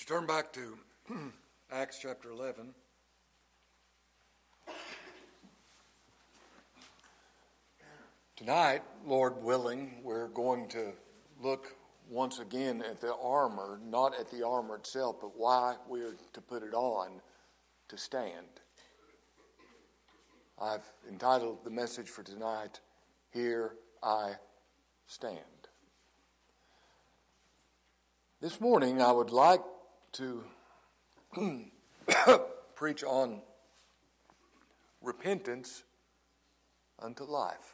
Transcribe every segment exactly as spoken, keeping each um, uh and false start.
you turn back to Acts chapter eleven. Tonight, Lord willing, we're going to look once again at the armor, not at the armor itself, but why we are to put it on to stand. I've entitled the message for tonight, Here I Stand. This morning I would like to preach on repentance unto life.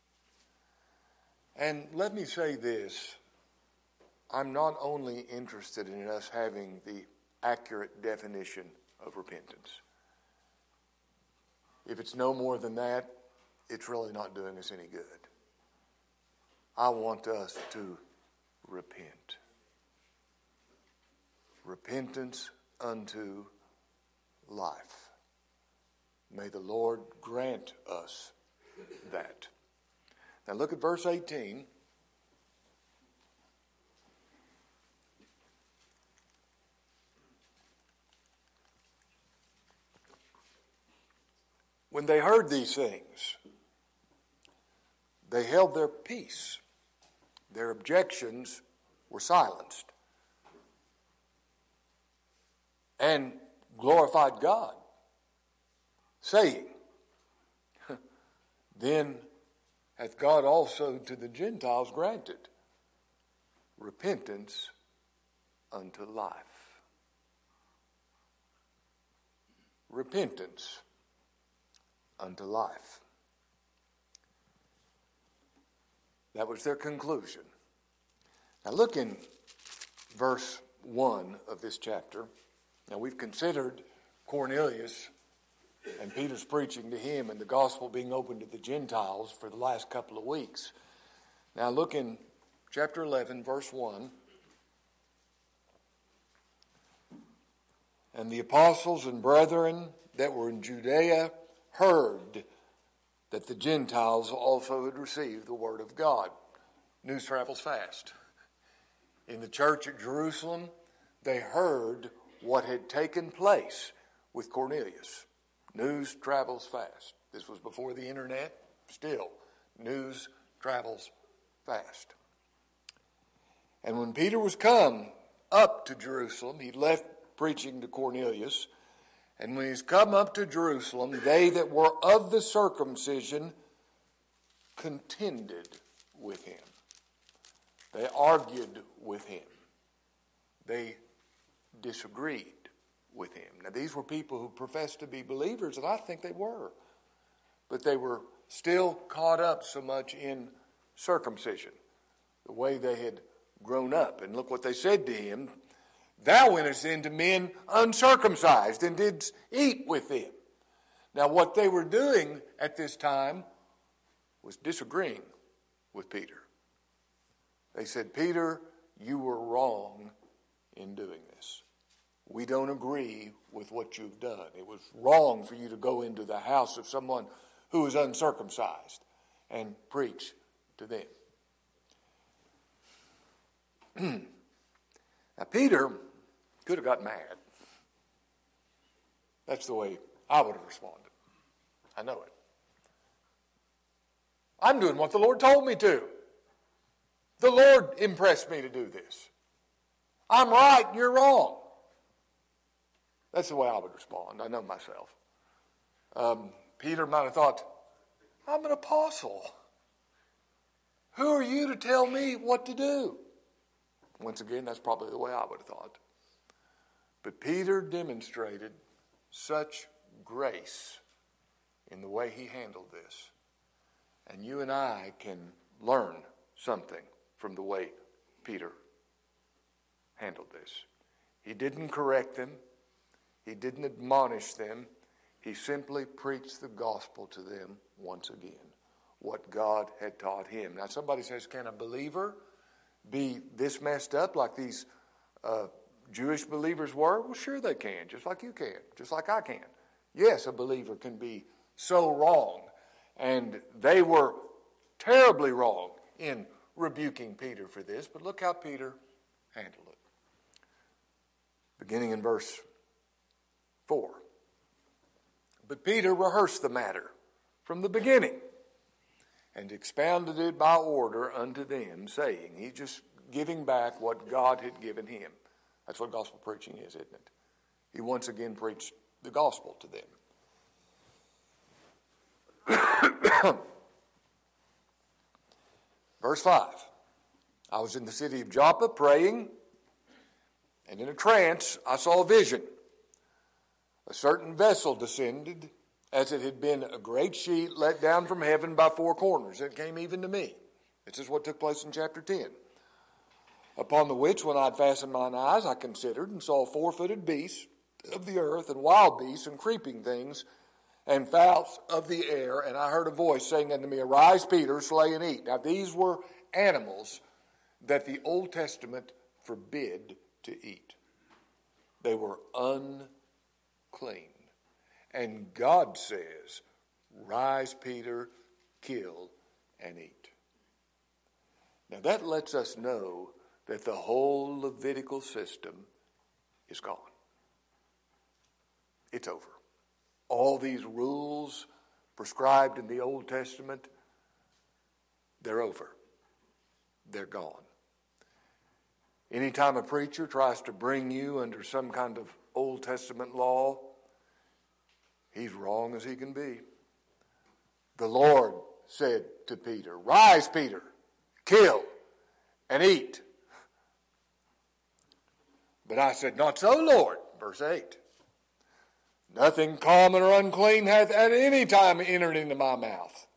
And let me say this, I'm not only interested in us having the accurate definition of repentance. If it's no more than that, it's really not doing us any good. I want us to repent. Repentance unto life. May the Lord grant us that. Now look at verse eighteen. When they heard these things, they held their peace. Their objections were silenced. And glorified God, saying, Then hath God also to the Gentiles granted repentance unto life. Repentance unto life. That was their conclusion. Now look in verse one of this chapter. Now we've considered Cornelius and Peter's preaching to him and the gospel being opened to the Gentiles for the last couple of weeks. Now look in chapter eleven, verse one. And the apostles and brethren that were in Judea heard that the Gentiles also had received the word of God. News travels fast. In the church at Jerusalem, they heard what had taken place with Cornelius. News travels fast. This was before the internet. Still, news travels fast. And when Peter was come up to Jerusalem, he left preaching to Cornelius. And when he's come up to Jerusalem, they that were of the circumcision contended with him. They argued with him. They disagreed with him. Now these were people who professed to be believers, and I think they were. But they were still caught up so much in circumcision, the way they had grown up. And look what they said to him. Thou wentest into men uncircumcised and didst eat with them. Now what they were doing at this time was disagreeing with Peter. They said, Peter, you were wrong in doing this. We don't agree with what you've done. It was wrong for you to go into the house of someone who is uncircumcised and preach to them. Now, Peter could have got mad. That's the way I would have responded. I know it. I'm doing what the Lord told me to. The Lord impressed me to do this. I'm right, you're wrong. That's the way I would respond. I know myself. Um, Peter might have thought, I'm an apostle. Who are you to tell me what to do? Once again, that's probably the way I would have thought. But Peter demonstrated such grace in the way he handled this. And you and I can learn something from the way Peter handled this. He didn't correct them. He didn't admonish them. He simply preached the gospel to them once again, what God had taught him. Now somebody says, can a believer be this messed up like these uh, Jewish believers were? Well, sure they can, just like you can, just like I can. Yes, a believer can be so wrong. And they were terribly wrong in rebuking Peter for this, but look how Peter handled it. beginning in verse four. But Peter rehearsed the matter from the beginning and expounded it by order unto them, saying, he's just giving back what God had given him. That's what gospel preaching is, isn't it? He once again preached the gospel to them. Verse five. I was in the city of Joppa praying, and in a trance I saw a vision. A certain vessel descended, as it had been a great sheet let down from heaven by four corners. It came even to me. This is what took place in chapter ten. Upon the which, when I had fastened mine eyes, I considered and saw four-footed beasts of the earth, and wild beasts, and creeping things, and fowls of the air. And I heard a voice saying unto me, Arise, Peter, slay and eat. Now these were animals that the Old Testament forbid to eat. They were unclean. And God says, Rise, Peter, kill and eat. Now that lets us know that the whole Levitical system is gone. It's over. All these rules prescribed in the Old Testament, they're over. They're gone. Anytime a preacher tries to bring you under some kind of Old Testament law, he's wrong as he can be. The Lord said to Peter, Rise, Peter, kill and eat. But I said, Not so, Lord. Verse eight. Nothing common or unclean hath at any time entered into my mouth.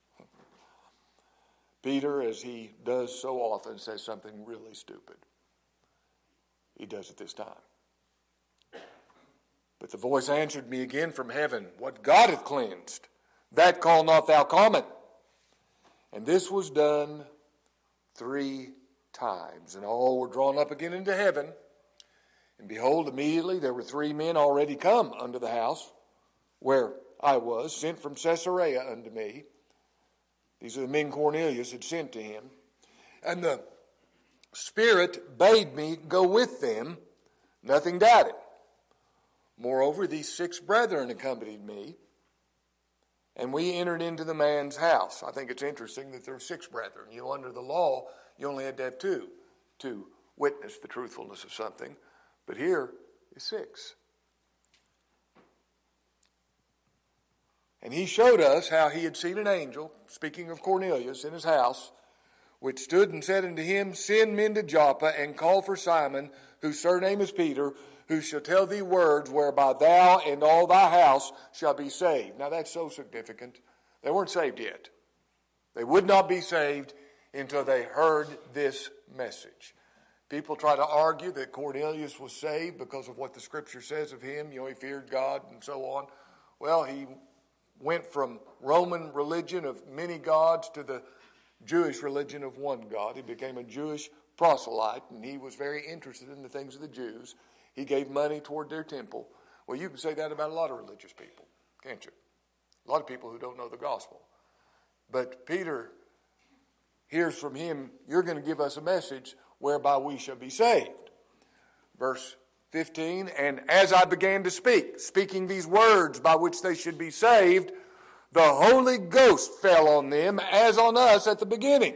Peter, as he does so often, says something really stupid. He does it this time. But the voice answered me again from heaven, What God hath cleansed, that call not thou common. And this was done three times. And all were drawn up again into heaven. And behold, immediately there were three men already come unto the house where I was, sent from Caesarea unto me. These are the men Cornelius had sent to him. And the Spirit bade me go with them, nothing doubted. Moreover, these six brethren accompanied me, and we entered into the man's house. I think it's interesting that there are six brethren. You know, under the law, you only had to have two to witness the truthfulness of something. But here is six. And he showed us how he had seen an angel, speaking of Cornelius, in his house, which stood and said unto him, Send men to Joppa, and call for Simon, whose surname is Peter, who shall tell thee words whereby thou and all thy house shall be saved. Now that's so significant. They weren't saved yet. They would not be saved until they heard this message. People try to argue that Cornelius was saved because of what the Scripture says of him. You know, he feared God and so on. Well, he went from Roman religion of many gods to the Jewish religion of one God. He became a Jewish proselyte, and he was very interested in the things of the Jews. He gave money toward their temple. Well, you can say that about a lot of religious people, can't you? A lot of people who don't know the gospel. But Peter hears from him, You're going to give us a message whereby we shall be saved. Verse fifteen, And as I began to speak, speaking these words by which they should be saved, the Holy Ghost fell on them as on us at the beginning.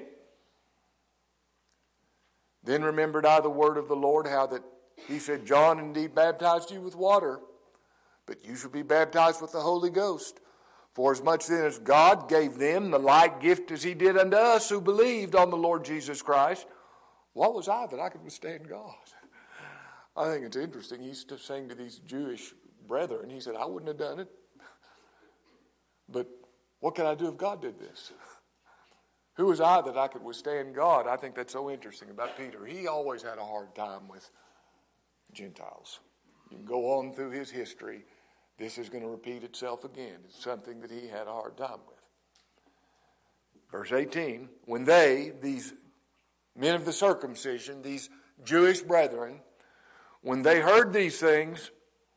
Then remembered I the word of the Lord, how that he said, John indeed baptized you with water, but you shall be baptized with the Holy Ghost. For as much then as God gave them the like gift as he did unto us who believed on the Lord Jesus Christ, what was I that I could withstand God? I think it's interesting. He's saying to these Jewish brethren, he said, I wouldn't have done it. But what can I do if God did this? Who was I that I could withstand God? I think that's so interesting about Peter. He always had a hard time with Gentiles. You can go on through his history. This is going to repeat itself again. It's something that he had a hard time with. Verse eighteen, when they, these men of the circumcision, these Jewish brethren, when they heard these things,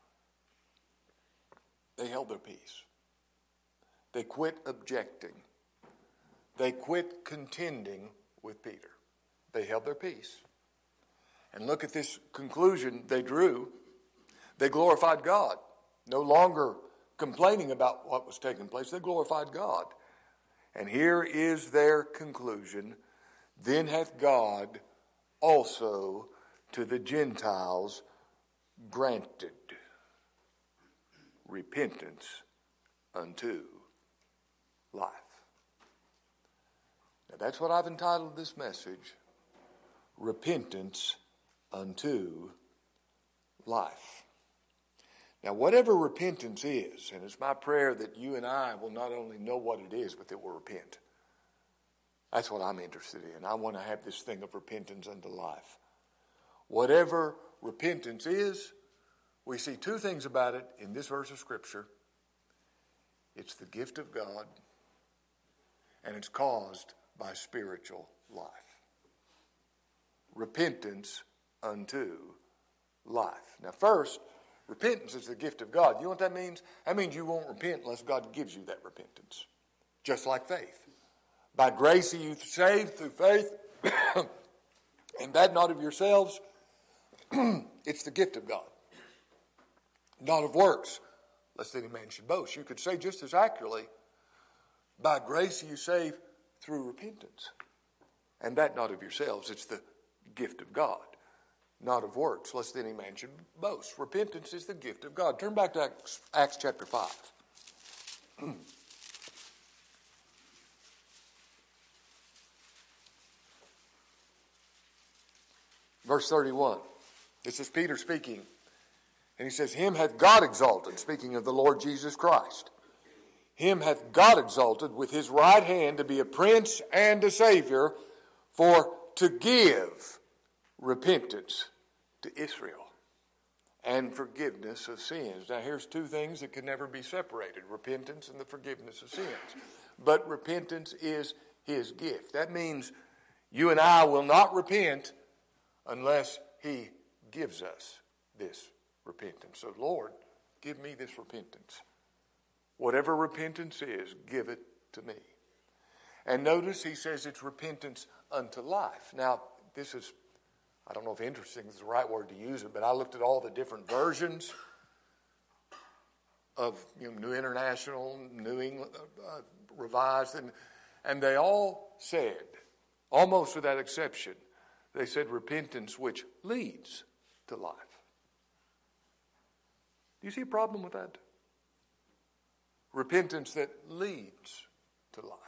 they held their peace. They quit objecting. They quit contending with Peter. They held their peace. And look at this conclusion they drew. They glorified God, no longer complaining about what was taking place. They glorified God. And here is their conclusion. Then hath God also to the Gentiles granted repentance unto life. Now that's what I've entitled this message, Repentance unto Life. Now whatever repentance is, and it's my prayer that you and I will not only know what it is, but that we'll repent. That's what I'm interested in. I want to have this thing of repentance unto life. Whatever repentance is, we see two things about it in this verse of Scripture. It's the gift of God, and it's caused by spiritual life. Repentance unto life. Now first, repentance is the gift of God. You know what that means? That means you won't repent unless God gives you that repentance. Just like faith. By grace are you saved through faith, and that not of yourselves. It's the gift of God. Not of works, lest any man should boast. You could say just as accurately, by grace are you saved through repentance. And that not of yourselves. It's the gift of God. Not of works, lest any man should boast. Repentance is the gift of God. Turn back to Acts, Acts chapter five. Verse thirty-one. This is Peter speaking. And he says, Him hath God exalted, speaking of the Lord Jesus Christ. Him hath God exalted with his right hand to be a prince and a savior, for to give repentance to Israel and forgiveness of sins. Now here's two things that can never be separated, repentance and the forgiveness of sins. But repentance is his gift. That means you and I will not repent unless he gives us this repentance. So Lord, give me this repentance. Whatever repentance is, give it to me. And notice he says it's repentance unto life. Now, this is, I don't know if interesting is the right word to use it, but I looked at all the different versions of you know, New International, New England, uh, Revised, and, and they all said, almost without exception, they said repentance which leads to life. Do you see a problem with that? Repentance that leads to life.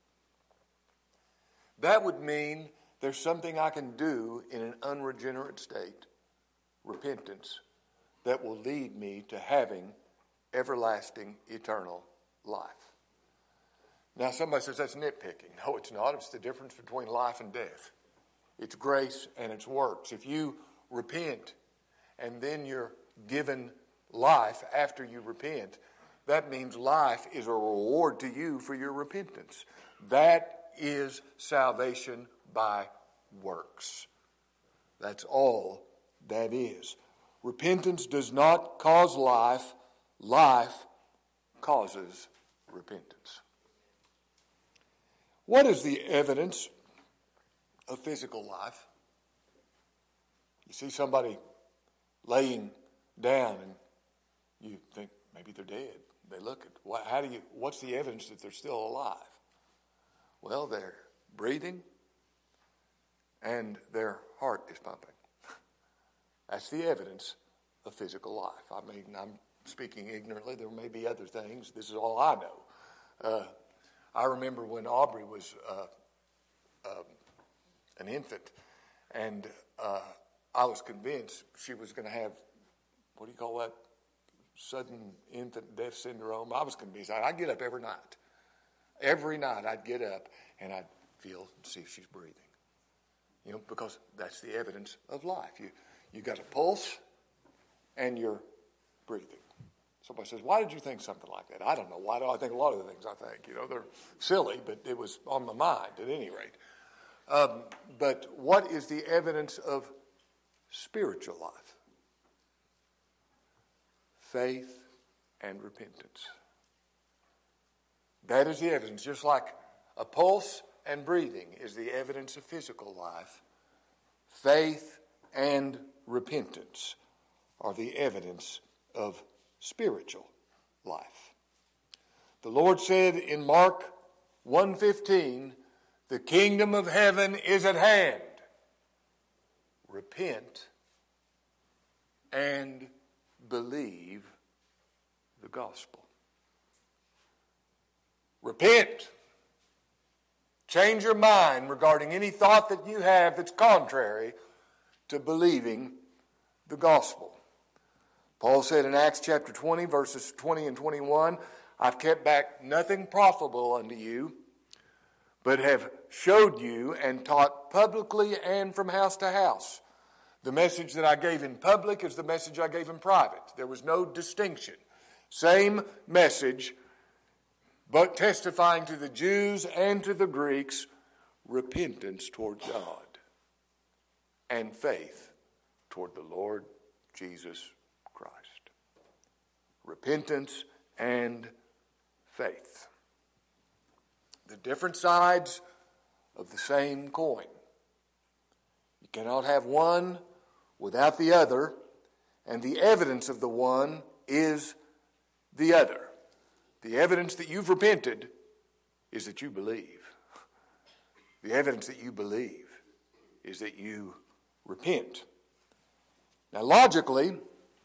That would mean there's something I can do in an unregenerate state, repentance, that will lead me to having everlasting, eternal life. Now somebody says that's nitpicking. No, it's not. It's the difference between life and death. It's grace and it's works. If you repent and then you're given life after you repent, that means life is a reward to you for your repentance. That is salvation by works. That's all that is. Repentance does not cause life. Life causes repentance. What is the evidence of physical life? You see somebody laying down and you think maybe they're dead. They look at, how do you, what's the evidence that they're still alive? Well, they're breathing and their heart is pumping. That's the evidence of physical life. I mean, I'm speaking ignorantly. There may be other things. This is all I know. Uh, I remember when Aubrey was uh, uh, an infant, and uh, I was convinced she was going to have, what do you call that? Sudden infant death syndrome. I was convinced. I'd get up every night. Every night I'd get up and I'd feel and see if she's breathing. You know, because that's the evidence of life. You you got a pulse and you're breathing. Somebody says, why did you think something like that? I don't know. Why do I think a lot of the things I think? You know, they're silly, but it was on my mind at any rate. Um, but what is the evidence of spiritual life? Faith and repentance. That is the evidence. Just like a pulse and breathing is the evidence of physical life, faith and repentance are the evidence of spiritual life. The Lord said in Mark one fifteen, the kingdom of heaven is at hand. Repent and believe the gospel. Repent. Change your mind regarding any thought that you have that's contrary to believing the gospel. Paul said in Acts chapter twenty, verses twenty and twenty-one, I've kept back nothing profitable unto you, but have showed you and taught publicly and from house to house. The message that I gave in public is the message I gave in private. There was no distinction. Same message, but testifying to the Jews and to the Greeks, repentance toward God and faith toward the Lord Jesus Christ. Repentance and faith. The different sides of the same coin. You cannot have one without the other, and the evidence of the one is the other. The evidence that you've repented is that you believe. The evidence that you believe is that you repent. Now, logically,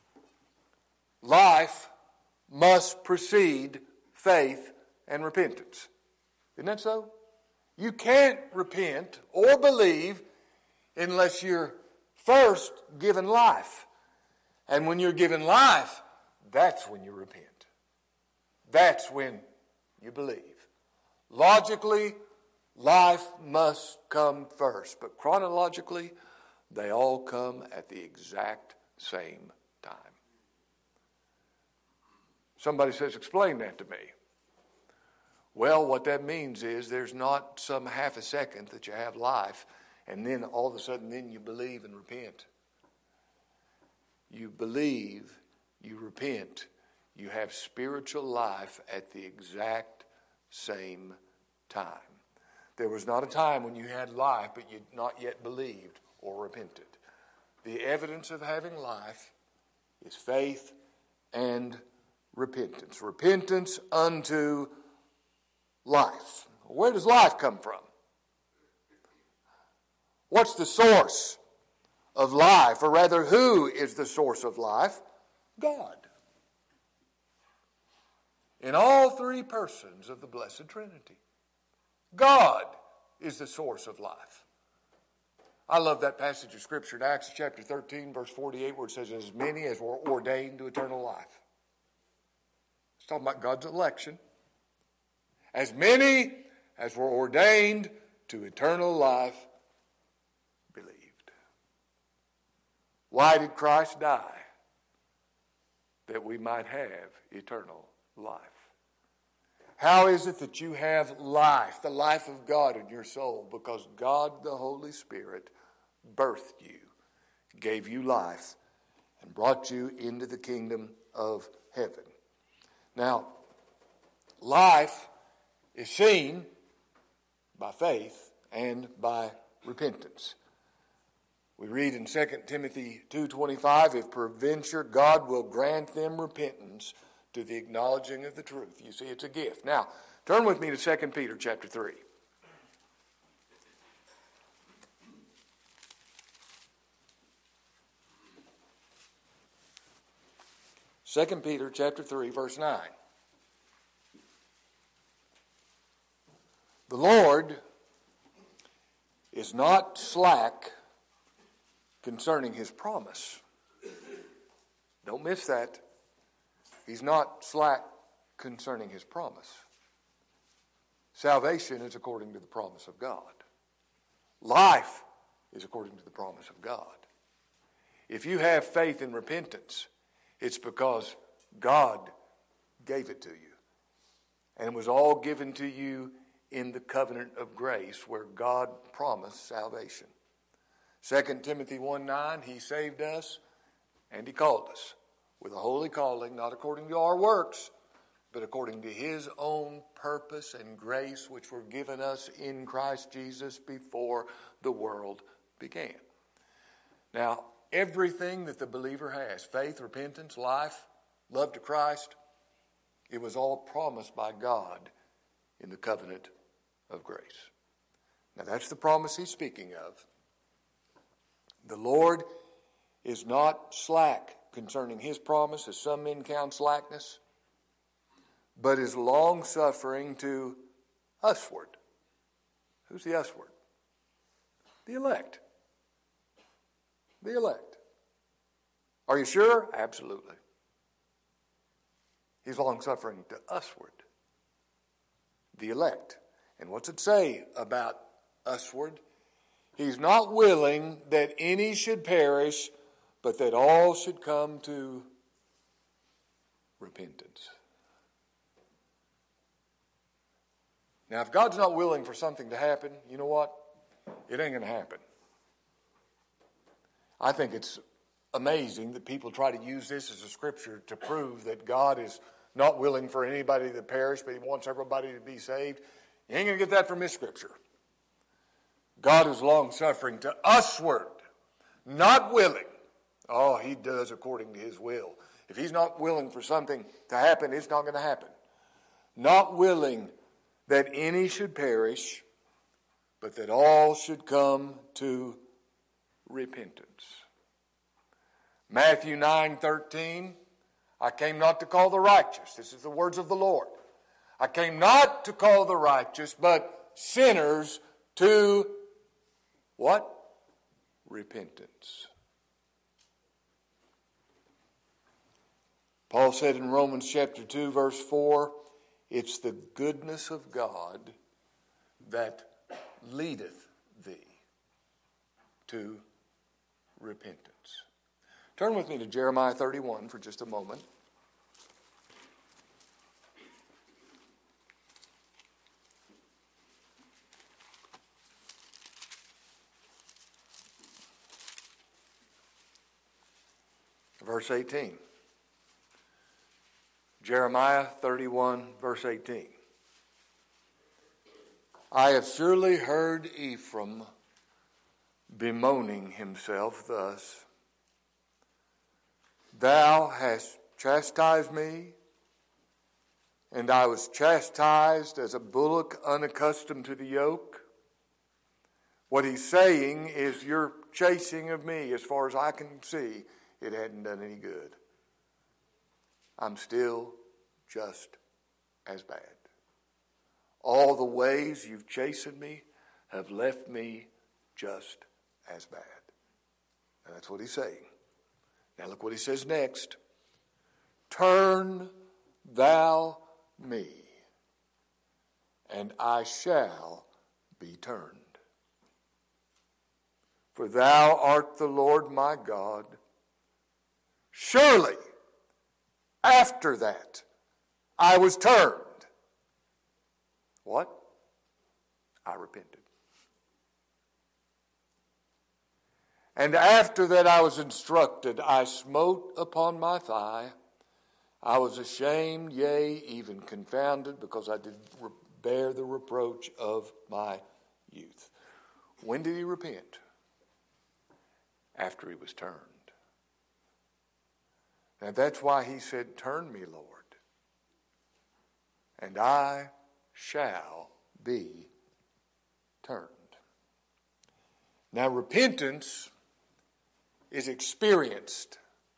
life must precede faith and repentance. Isn't that so? You can't repent or believe unless you're first given life. And when you're given life, that's when you repent. That's when you believe. Logically, life must come first. But chronologically, they all come at the exact same time. Somebody says, explain that to me. Well, what that means is there's not some half a second that you have life and then all of a sudden then you believe and repent. You believe, you repent, you have spiritual life at the exact same time. There was not a time when you had life but you'd not yet believed or repented. The evidence of having life is faith and repentance. Repentance unto life. Where does life come from? What's the source of life? Or rather, who is the source of life? God. In all three persons of the Blessed Trinity, God is the source of life. I love that passage of Scripture in Acts chapter thirteen, verse forty-eight, where it says, as many as were ordained to eternal life. It's talking about God's election. As many as were ordained to eternal life believed. Why did Christ die? That we might have eternal life. How is it that you have life, the life of God in your soul? Because God, the Holy Spirit, birthed you, gave you life, and brought you into the kingdom of heaven. Now, life is seen by faith and by repentance. We read in Second Timothy two twenty-five, if peradventure God will grant them repentance to the acknowledging of the truth. You see, it's a gift. Now, turn with me to Second Peter chapter three. Second Peter chapter three, verse nine. The Lord is not slack concerning his promise. Don't miss that. He's not slack concerning his promise. Salvation is according to the promise of God. Life is according to the promise of God. If you have faith and repentance, it's because God gave it to you. And it was all given to you in the covenant of grace where God promised salvation. Second Timothy one nine, he saved us and he called us with a holy calling, not according to our works, but according to his own purpose and grace which were given us in Christ Jesus before the world began. Now, everything that the believer has, faith, repentance, life, love to Christ, it was all promised by God in the covenant of grace. Now, that's the promise he's speaking of. The Lord is not slack concerning his promise, as some men count slackness, but is long-suffering to usward. Who's the usward? The elect. The elect. Are you sure? Absolutely. He's long-suffering to usward. The elect. And what's it say about usward? He's not willing that any should perish, but that all should come to repentance. Now, if God's not willing for something to happen, you know what? It ain't going to happen. I think it's amazing that people try to use this as a scripture to prove that God is not willing for anybody to perish, but he wants everybody to be saved. You ain't going to get that from this scripture. God is long-suffering to usward, not willing. Oh, he does according to his will. If he's not willing for something to happen, it's not going to happen. Not willing that any should perish, but that all should come to repentance. Matthew nine thirteen, I came not to call the righteous. This is the words of the Lord. I came not to call the righteous, but sinners to what? Repentance. Paul said in Romans chapter two, verse four, it's the goodness of God that leadeth thee to repentance. Turn with me to Jeremiah thirty-one for just a moment. Verse eighteen. Jeremiah thirty-one, verse eighteen. I have surely heard Ephraim bemoaning himself thus. Thou hast chastised me, and I was chastised as a bullock unaccustomed to the yoke. What he's saying is, your chasing of me, as far as I can see, it hadn't done any good. I'm still just as bad. All the ways you've chastened me have left me just as bad. And that's what he's saying. Now look what he says next. Turn thou me, and I shall be turned. For thou art the Lord my God. Surely, after that, I was turned. What? I repented. And after that I was instructed, I smote upon my thigh. I was ashamed, yea, even confounded, because I did bear the reproach of my youth. When did he repent? After he was turned. And that's why he said, turn me, Lord, and I shall be turned. Now, repentance is experienced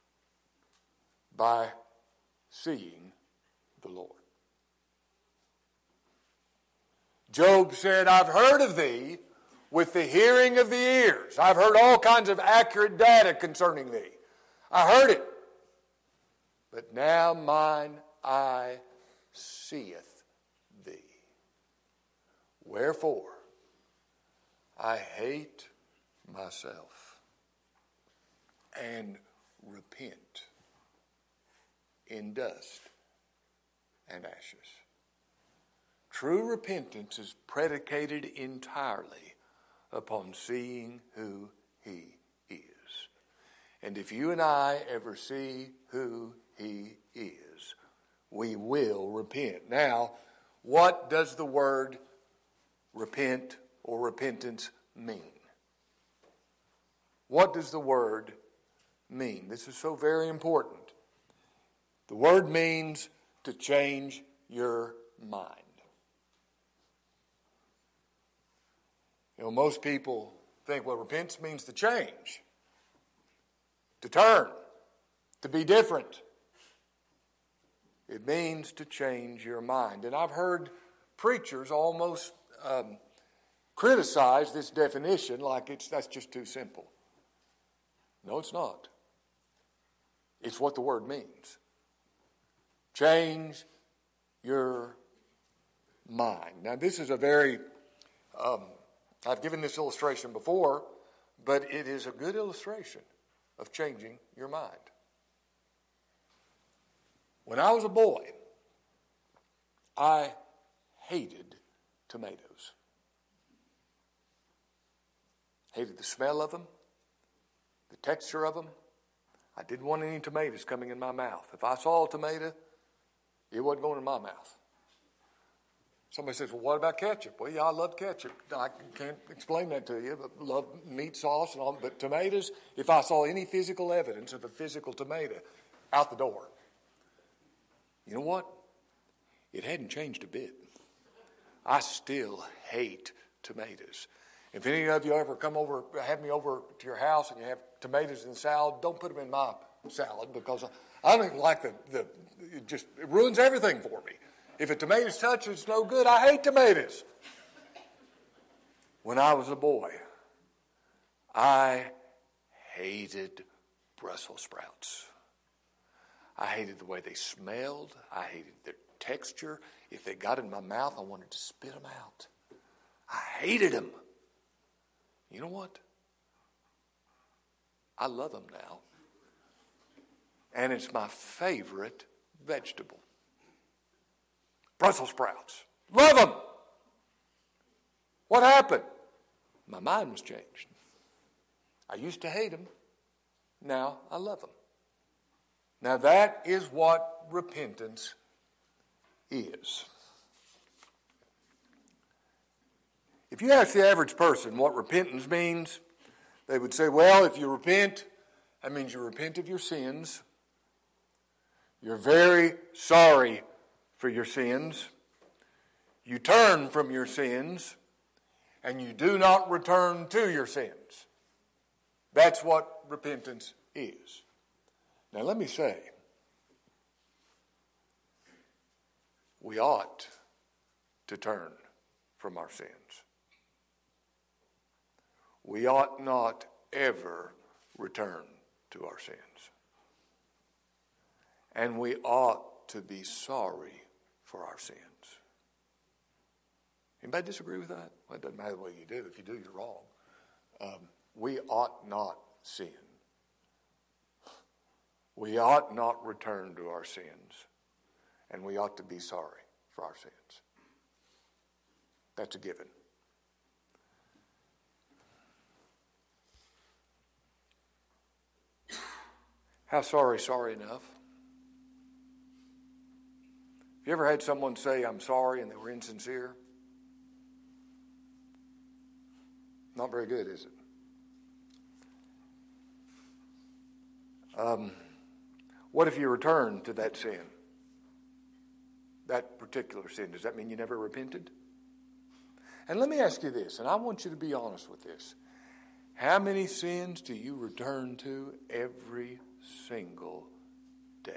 by seeing the Lord. Job said, I've heard of thee with the hearing of the ears. I've heard all kinds of accurate data concerning thee. I heard it. But now mine eye seeth thee. Wherefore, I hate myself and repent in dust and ashes. True repentance is predicated entirely upon seeing who he is. And if you and I ever see who he is, we will repent. Now, what does the word repent or repentance mean? What does the word mean? This is so very important. The word means to change your mind. You know, most people think, well, repentance means to change, to turn, to be different. It means to change your mind. And I've heard preachers almost um, criticize this definition like it's that's just too simple. No, it's not. It's what the word means. Change your mind. Now, this is a very, um, I've given this illustration before, but it is a good illustration of changing your mind. When I was a boy, I hated tomatoes. Hated the smell of them, the texture of them. I didn't want any tomatoes coming in my mouth. If I saw a tomato, it wasn't going in my mouth. Somebody says, well, what about ketchup? Well, yeah, I love ketchup. I can't explain that to you, but I love meat sauce and all. But tomatoes, if I saw any physical evidence of a physical tomato, out the door. You know what? It hadn't changed a bit. I still hate tomatoes. If any of you ever come over, have me over to your house and you have tomatoes in the salad, don't put them in my salad because I don't even like the, the it just it ruins everything for me. If a tomato's touched, it's no good. I hate tomatoes. When I was a boy, I hated Brussels sprouts. I hated the way they smelled. I hated their texture. If they got in my mouth, I wanted to spit them out. I hated them. You know what? I love them now. And it's my favorite vegetable. Brussels sprouts. Love them. What happened? My mind was changed. I used to hate them. Now I love them. Now that is what repentance is. If you ask the average person what repentance means, they would say, well, if you repent, that means you repent of your sins. You're very sorry for your sins. You turn from your sins, and you do not return to your sins. That's what repentance is. Now let me say, we ought to turn from our sins. We ought not ever return to our sins. And we ought to be sorry for our sins. Anybody disagree with that? Well, it doesn't matter what you do. If you do, you're wrong. Um, we ought not sin. We ought not return to our sins. And we ought to be sorry for our sins. That's a given. How sorry, sorry enough? Have you ever had someone say, I'm sorry, and they were insincere? Not very good, is it? Um, what if you return to that sin? That particular sin. Does that mean you never repented? And let me ask you this, and I want you to be honest with this. How many sins do you return to every single day?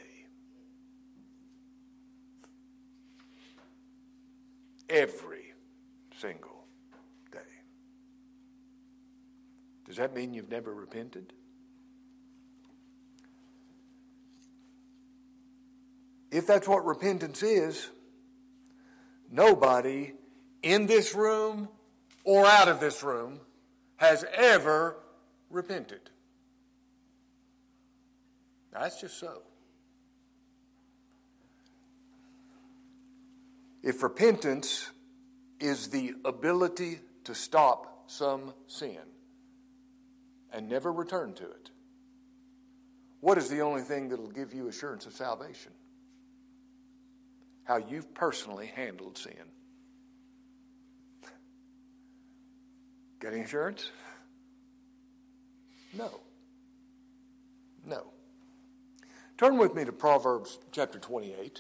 Every single day. Does that mean you've never repented? If that's what repentance is, nobody in this room or out of this room has ever repented. That's just so. If repentance is the ability to stop some sin and never return to it, what is the only thing that will give you assurance of salvation? How you've personally handled sin. Got any insurance? No. No. Turn with me to Proverbs chapter twenty-eight.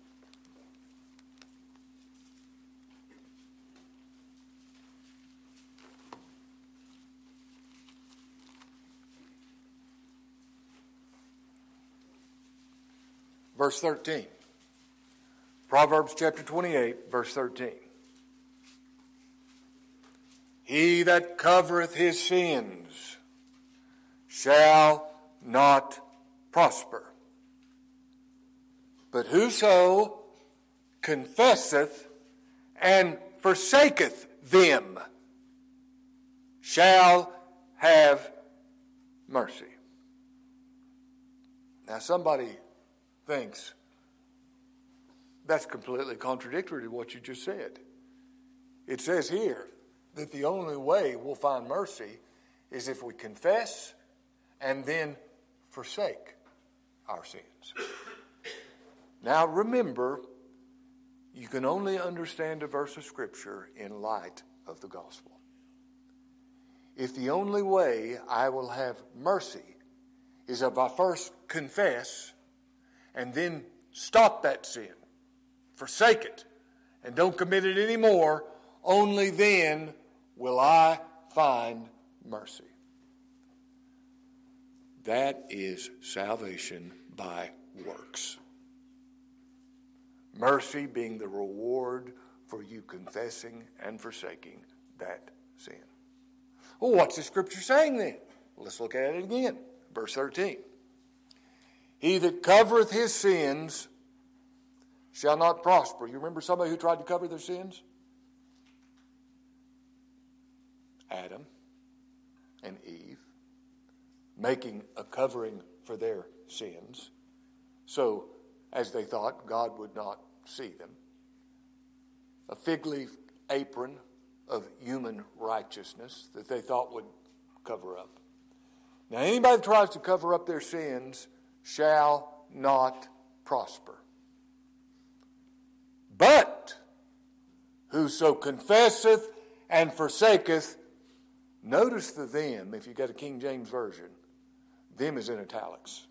Verse thirteen. Proverbs chapter twenty-eight, verse thirteen. He that covereth his sins shall not prosper. But whoso confesseth and forsaketh them shall have mercy. Now somebody thinks that's completely contradictory to what you just said. It says here that the only way we'll find mercy is if we confess and then forsake our sins. Now remember, you can only understand a verse of Scripture in light of the gospel. If the only way I will have mercy is if I first confess and then stop that sin, forsake it, and don't commit it anymore, only then will I find mercy. That is salvation by works. Mercy being the reward for you confessing and forsaking that sin. Well, what's the Scripture saying then? Well, let's look at it again. Verse thirteen. He that covereth his sins shall not prosper. You remember somebody who tried to cover their sins? Adam and Eve, making a covering for their sins. So, as they thought, God would not see them. A fig leaf apron of human righteousness that they thought would cover up. Now, anybody that tries to cover up their sins shall not prosper. But whoso confesseth and forsaketh, notice the them, if you've got a King James Version, them is in italics.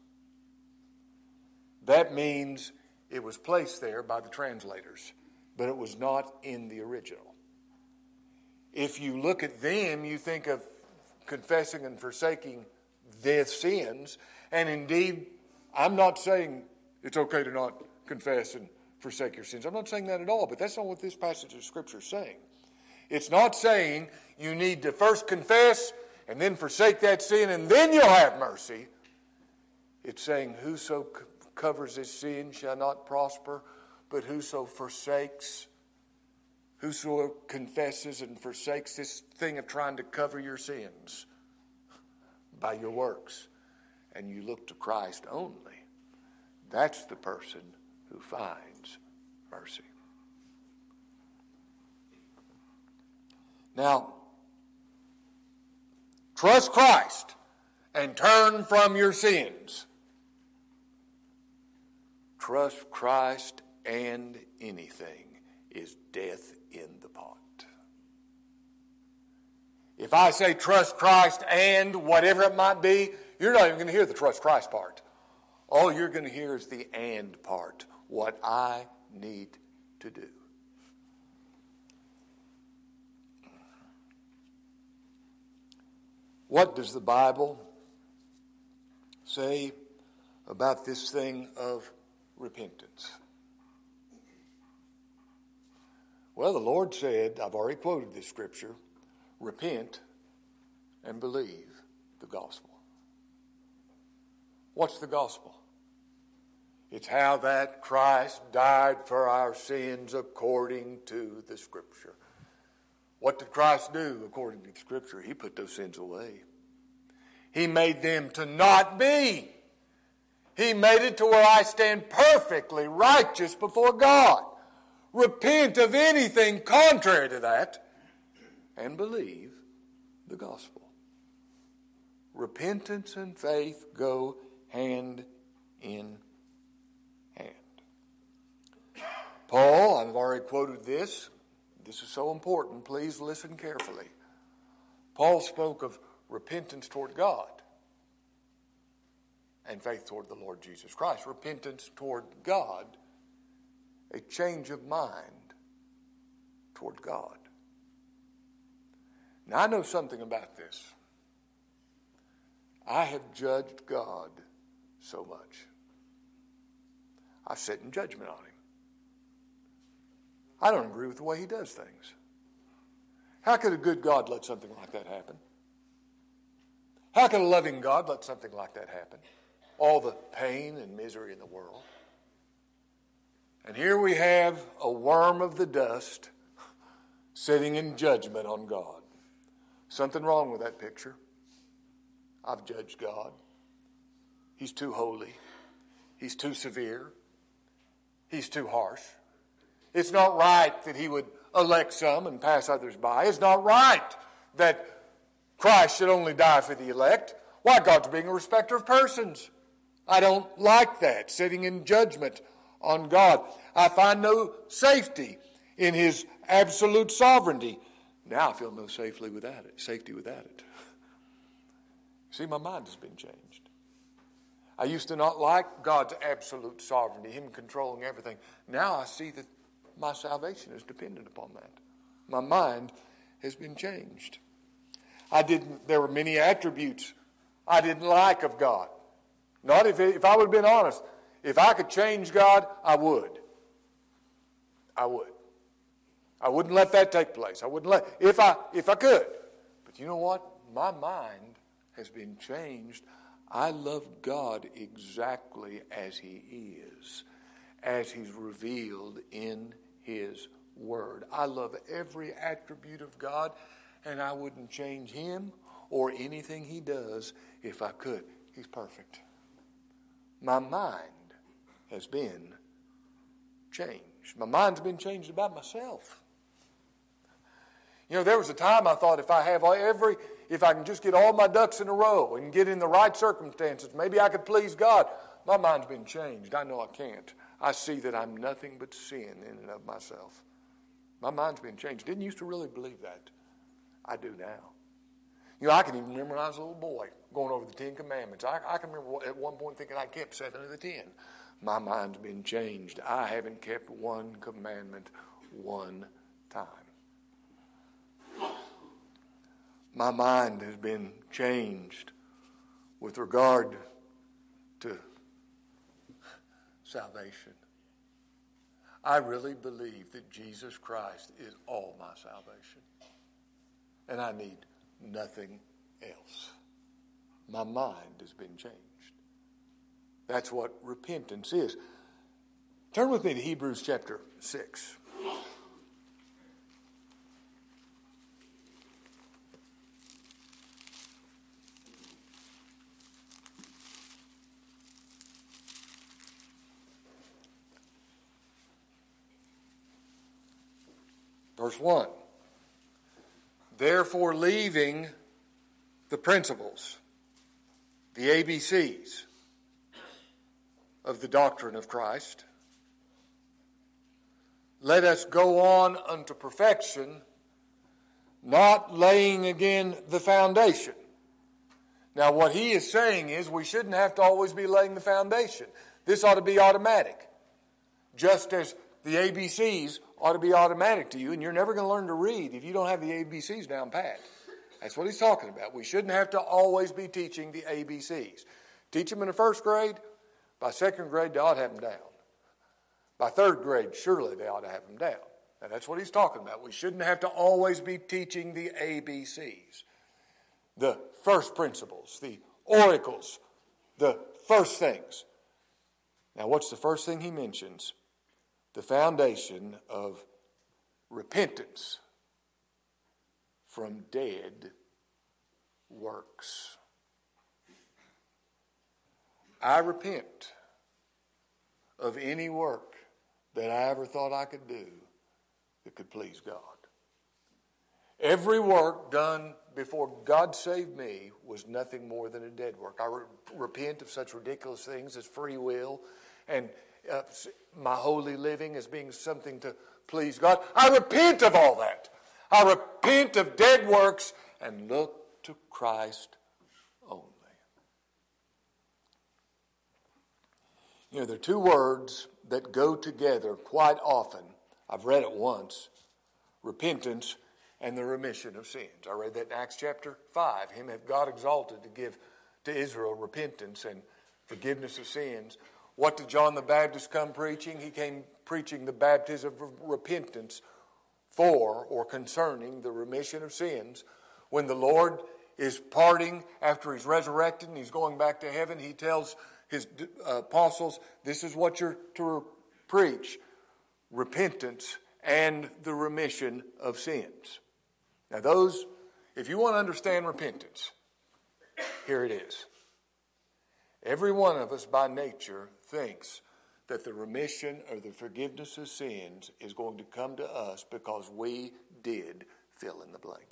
That means it was placed there by the translators, but it was not in the original. If you look at them, you think of confessing and forsaking their sins, and indeed, I'm not saying it's okay to not confess and forsake your sins. I'm not saying that at all, but that's not what this passage of Scripture is saying. It's not saying you need to first confess and then forsake that sin and then you'll have mercy. It's saying whoso c- covers his sin shall not prosper, but whoso forsakes, whoso confesses and forsakes this thing of trying to cover your sins by your works, and you look to Christ only, that's the person who finds mercy. Now, trust Christ and turn from your sins. Trust Christ and anything is death in the pot. If I say trust Christ and whatever it might be, you're not even going to hear the trust Christ part. All you're going to hear is the and part, what I need to do. What does the Bible say about this thing of repentance? Well, the Lord said, I've already quoted this scripture, repent and believe the gospel. What's the gospel? It's how that Christ died for our sins according to the Scripture. What did Christ do according to the Scripture? He put those sins away. He made them to not be. He made it to where I stand perfectly righteous before God. Repent of anything contrary to that and believe the gospel. Repentance and faith go hand in hand. Paul, I've already quoted this. This is so important. Please listen carefully. Paul spoke of repentance toward God. and faith toward the Lord Jesus Christ. Repentance toward God, a change of mind toward God. Now, I know something about this. I have judged God so much. I've sat in judgment on him. I don't agree with the way he does things. How could a good God let something like that happen? How could a loving God let something like that happen? All the pain and misery in the world. And here we have a worm of the dust sitting in judgment on God. Something wrong with that picture. I've judged God. He's too holy. He's too severe. He's too harsh. It's not right that he would elect some and pass others by. It's not right that Christ should only die for the elect. Why, God's being a respecter of persons. I don't like that, sitting in judgment on God. I find no safety in his absolute sovereignty. Now I feel no safely without it, safety without it. See, my mind has been changed. I used to not like God's absolute sovereignty, him controlling everything. Now I see that my salvation is dependent upon that. My mind has been changed. I didn't, there were many attributes I didn't like of God. Not if, if I would have been honest. If I could change God, I would. I would. I wouldn't let that take place. I wouldn't let, if I, if I could. But you know what? My mind has been changed. I love God exactly as he is, as he's revealed in his word. I love every attribute of God, and I wouldn't change him or anything he does if I could. He's perfect. My mind has been changed. My mind's been changed about myself. You know, there was a time I thought if I have every, if I can just get all my ducks in a row and get in the right circumstances, maybe I could please God. My mind's been changed. I know I can't. I see that I'm nothing but sin in and of myself. My mind's been changed. Didn't used to really believe that. I do now. You know, I can even remember when I was a little boy going over the Ten Commandments. I, I can remember at one point thinking I kept seven of the ten. My mind's been changed. I haven't kept one commandment one time. My mind has been changed with regard to salvation. I really believe that Jesus Christ is all my salvation. And I need nothing else. My mind has been changed. That's what repentance is. Turn with me to Hebrews chapter six. Verse one. Therefore, leaving the principles, the A B Cs of the doctrine of Christ, let us go on unto perfection, not laying again the foundation. Now, what he is saying is we shouldn't have to always be laying the foundation. This ought to be automatic, just as the A B Cs ought to be automatic to you, and you're never going to learn to read if you don't have the A B Cs down pat. That's what he's talking about. We shouldn't have to always be teaching the A B Cs. Teach them in the first grade. By second grade, they ought to have them down. By third grade, surely they ought to have them down. And that's what he's talking about. We shouldn't have to always be teaching the A B Cs. The first principles, the oracles, the first things. Now, what's the first thing he mentions? The foundation of repentance from dead works. I repent of any work that I ever thought I could do that could please God. Every work done before God saved me was nothing more than a dead work. I re- repent of such ridiculous things as free will and uh, my holy living as being something to please God. I repent of all that. I repent of dead works and look to Christ only. You know, there are two words that go together quite often. I've read it once. Repentance and the remission of sins. I read that in Acts chapter five. Him hath God exalted to give to Israel repentance and forgiveness of sins. What did John the Baptist come preaching? He came preaching the baptism of repentance for or concerning the remission of sins. When the Lord is parting after he's resurrected and he's going back to heaven, he tells his uh, apostles, this is what you're to preach: repentance and the remission of sins. Now those, if you want to understand repentance, here it is. Every one of us by nature thinks that the remission or the forgiveness of sins is going to come to us because we did fill in the blank.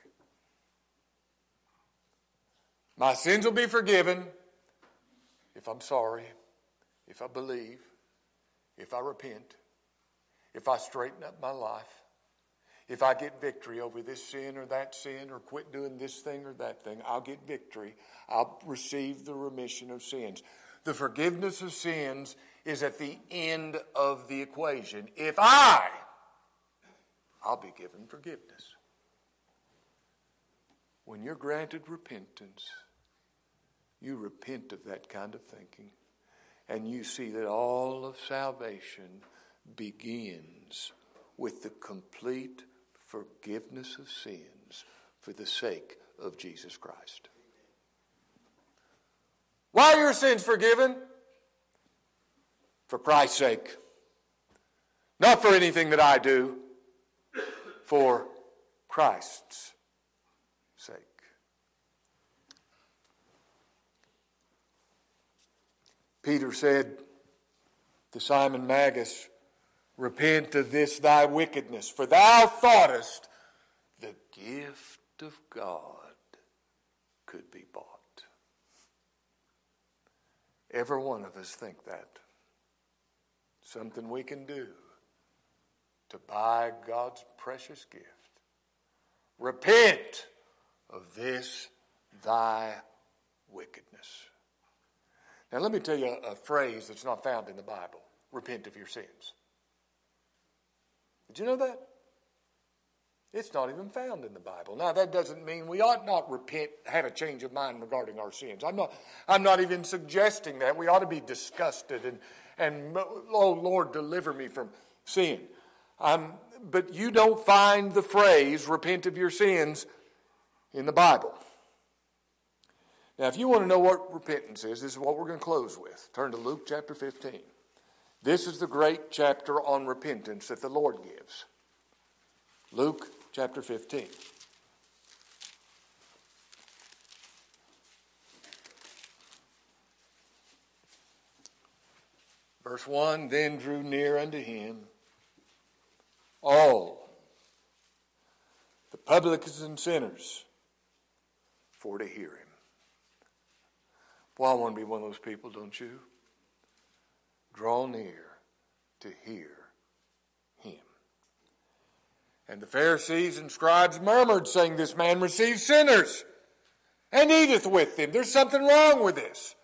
My sins will be forgiven if I'm sorry, if I believe, if I repent, if I straighten up my life, if I get victory over this sin or that sin or quit doing this thing or that thing. I'll get victory. I'll receive the remission of sins. The forgiveness of sins is at the end of the equation. If I, I'll be given forgiveness. When you're granted repentance, you repent of that kind of thinking, and you see that all of salvation begins with the complete forgiveness of sins for the sake of Jesus Christ. Why are your sins forgiven? For Christ's sake. Not for anything that I do. For Christ's sake. Peter said to Simon Magus, repent of this thy wickedness, for thou thoughtest the gift of God could be bought. Every one of us think that. Something we can do to buy God's precious gift. Repent of this thy wickedness. Now let me tell you a, a phrase that's not found in the Bible. Repent of your sins. Did you know that? It's not even found in the Bible. Now, that doesn't mean we ought not repent, have a change of mind regarding our sins. I'm not, I'm not even suggesting that. We ought to be disgusted and, and oh, Lord, deliver me from sin. Um, but you don't find the phrase, repent of your sins, in the Bible. Now, if you want to know what repentance is, this is what we're going to close with. Turn to Luke chapter fifteen. This is the great chapter on repentance that the Lord gives. Luke chapter fifteen. Verse one, then drew near unto him all the publicans and sinners for to hear him. Well, I want to be one of those people, don't you? Draw near to hear him. And the Pharisees and scribes murmured, saying, this man receives sinners and eateth with them. There's something wrong with this.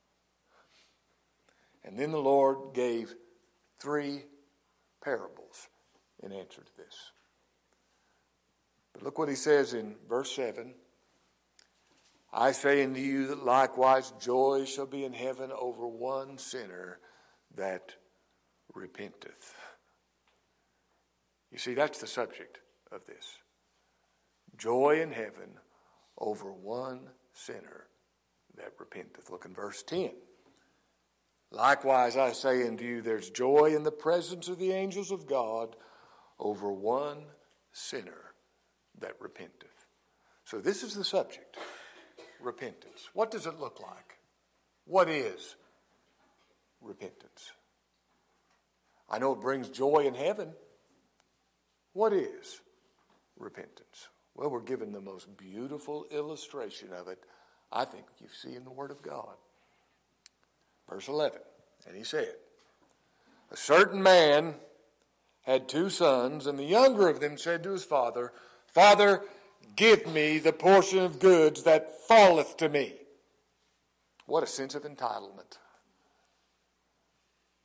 And then the Lord gave three parables in answer to this. But look what he says in verse seven. I say unto you that likewise joy shall be in heaven over one sinner that repenteth. You see, that's the subject of this. Joy in heaven over one sinner that repenteth. Look in verse ten. Likewise, I say unto you, there's joy in the presence of the angels of God over one sinner that repenteth. So this is the subject. Repentance. What does it look like? What is repentance? I know it brings joy in heaven. What is repentance? Well, we're given the most beautiful illustration of it, I think, you see in the Word of God. Verse eleven, and he said, a certain man had two sons, and the younger of them said to his father, Father, give me the portion of goods that falleth to me. What a sense of entitlement.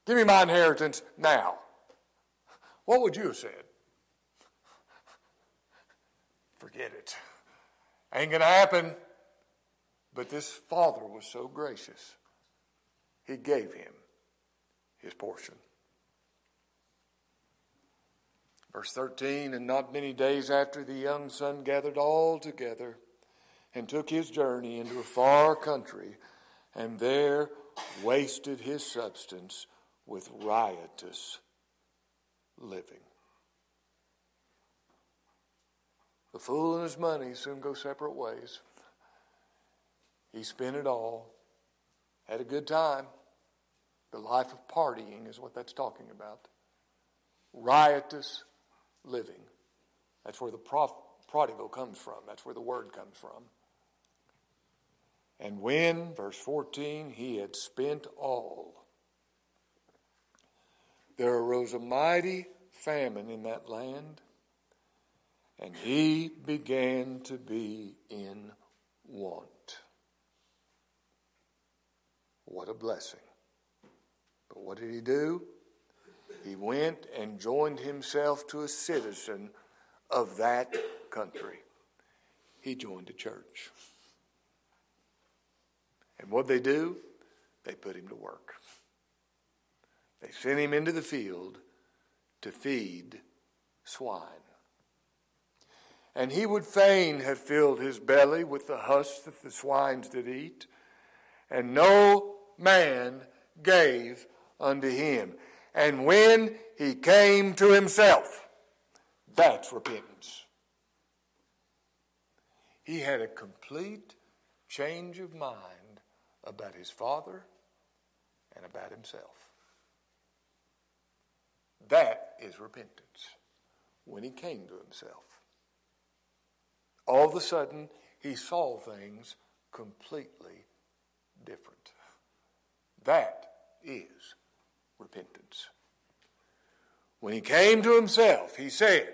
Give me my inheritance now. What would you have said? Forget it. Ain't going to happen. But this father was so gracious. He gave him his portion. Verse thirteen, and not many days after, the young son gathered all together and took his journey into a far country, and there wasted his substance with riotous living. The fool and his money soon go separate ways. He spent it all, had a good time. The life of partying is what that's talking about. Riotous living. That's where the prof- prodigal comes from. That's where the word comes from. And when, verse fourteen, he had spent all, there arose a mighty famine in that land, and he began to be in want. What a blessing. But what did he do? He went and joined himself to a citizen of that country. He joined a church. And what they do? They put him to work. They sent him into the field to feed swine. And he would fain have filled his belly with the husks that the swines did eat, and no man gave unto him. And when he came to himself, that's repentance. He had a complete change of mind about his father and about himself. That is repentance. When he came to himself, all of a sudden he saw things completely different. That is repentance. When he came to himself, he said,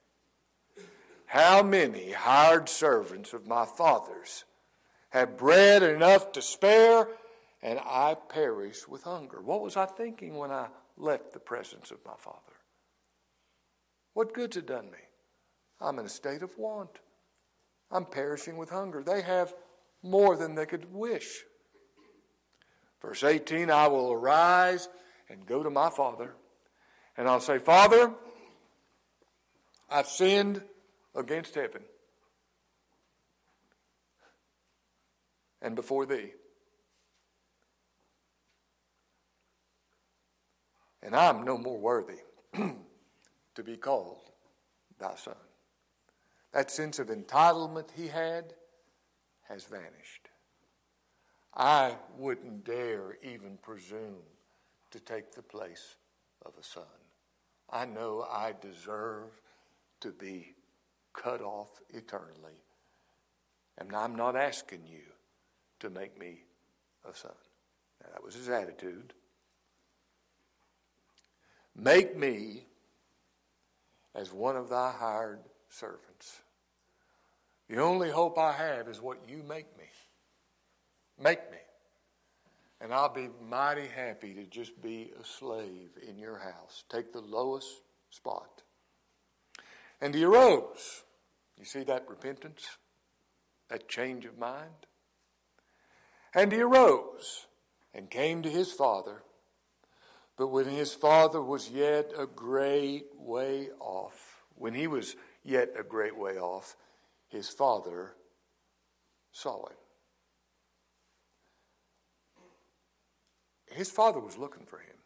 how many hired servants of my father's have bread enough to spare, and I perish with hunger? What was I thinking when I left the presence of my father? What good's it done me? I'm in a state of want. I'm perishing with hunger. They have more than they could wish. Verse eighteen, I will arise and go to my father, and I'll say, Father, I've sinned against heaven and before thee, and I'm no more worthy to be called thy son. That sense of entitlement he had has vanished. I wouldn't dare even presume to take the place of a son. I know I deserve to be cut off eternally. And I'm not asking you to make me a son. Now, that was his attitude. Make me as one of thy hired servants. The only hope I have is what you make me. Make me. And I'll be mighty happy to just be a slave in your house. Take the lowest spot. And he arose. You see that repentance? That change of mind? And he arose and came to his father. But when his father was yet a great way off, when he was yet a great way off, his father saw him. His father was looking for him.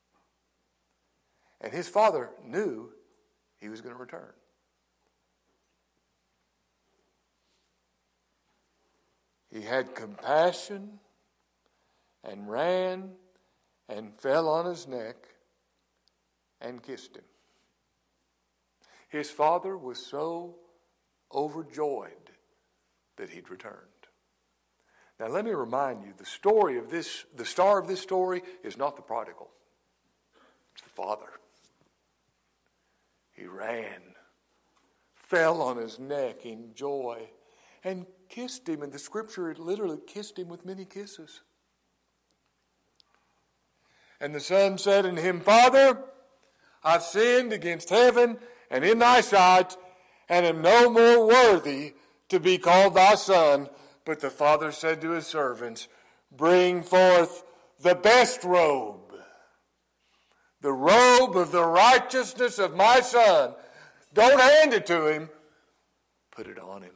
And his father knew he was going to return. He had compassion and ran and fell on his neck and kissed him. His father was so overjoyed that he'd returned. Now let me remind you, the story of this, the star of this story is not the prodigal. It's the father. He ran, fell on his neck in joy, and kissed him. And the scripture, it literally kissed him with many kisses. And the son said unto him, Father, I've sinned against heaven and in thy sight, and am no more worthy to be called thy son. But the father said to his servants, Bring forth the best robe, the robe of the righteousness of my son. Don't hand it to him. Put it on him.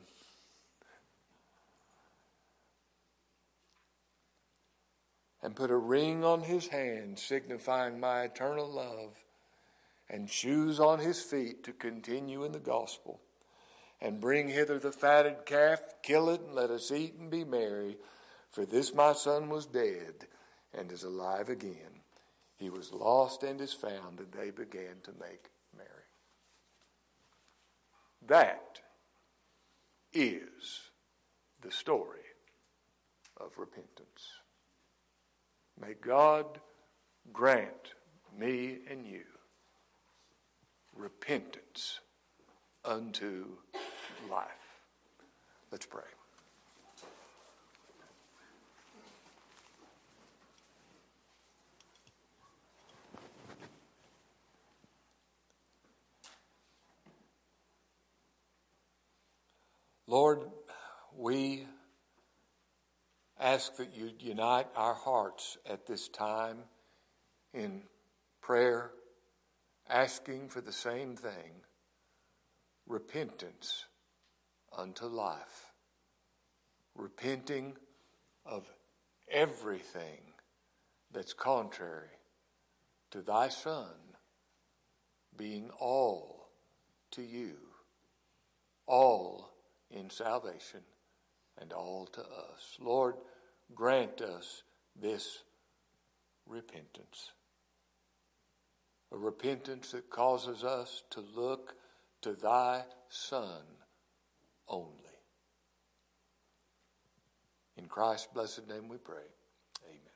And put a ring on his hand, signifying my eternal love, and shoes on his feet to continue in the gospel. And bring hither the fatted calf, kill it, and let us eat and be merry. For this my son was dead, and is alive again. He was lost and is found, and they began to make merry. That is the story of repentance. May God grant me and you repentance unto life. Let's pray. Lord, we ask that you unite our hearts at this time in prayer, asking for the same thing, repentance unto life, repenting of everything that's contrary to thy Son being all to you, all in salvation, and all to us. Lord, grant us this repentance, a repentance that causes us to look to thy Son only. In Christ's blessed name we pray. Amen.